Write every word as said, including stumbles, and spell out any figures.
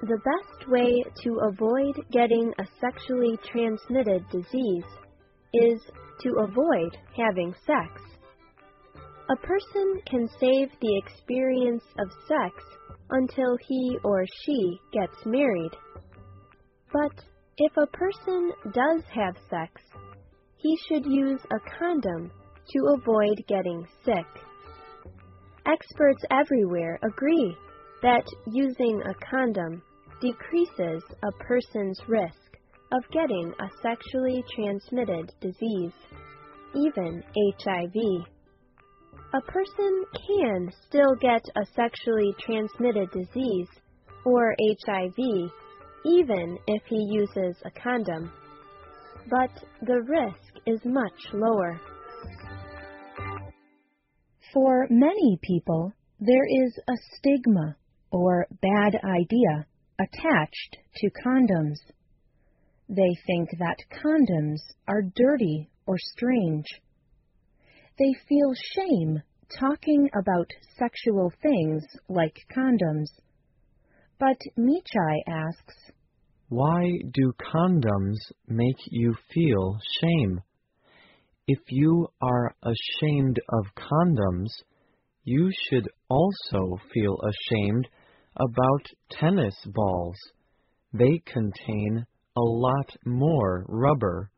the best way to avoid getting a sexually transmitted disease is to avoid having sex. A person can save the experience of sex until he or she gets married. But if a person does have sex, he should use a condom to avoid getting sick. Experts everywhere agree that using a condom decreases a person's risk of getting a sexually transmitted disease, even H I V. A person can still get a sexually transmitted disease, or H I V, even if he uses a condom, but the risk is much lower. For many people, there is a stigma or bad idea attached to condoms. They think that condoms are dirty or strange. They feel shame talking about sexual things like condoms. But Michai asks, why do condoms make you feel shame? If you are ashamed of condoms, you should also feel ashamed about tennis balls. They contain a lot more rubber.